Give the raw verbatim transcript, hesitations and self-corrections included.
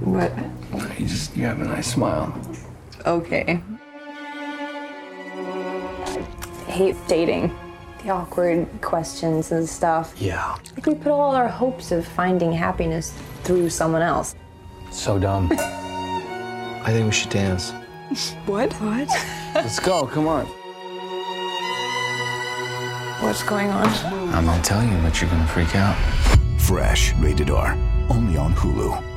What? You just, you have a nice smile. Okay. I hate dating. The awkward questions and stuff. Yeah. Like we put all our hopes of finding happiness through someone else. So dumb. I think we should dance. What? What? Let's go, come on. What's going on? I'm gonna tell you, but you're gonna freak out. Fresh, rated R, only on Hulu.